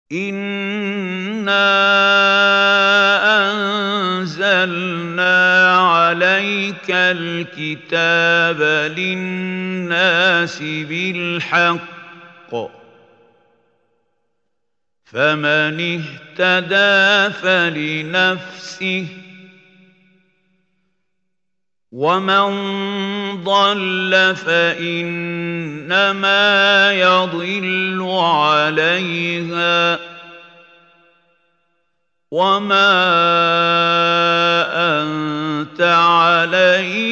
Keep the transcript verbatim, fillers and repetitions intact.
إِنَّا أَنزَلْنَا عَلَيْكَ الْكِتَابَ لِلنَّاسِ بِالْحَقِّ ۖ فَمَنِ اهْتَدَىٰ فَلِنَفْسِهِ ۖ وَمَن ضَلَّ فَإِنَّمَا يَضِلُّ عَلَيْهَا ۖ وَمَا أَنتَ عَلَيْهِم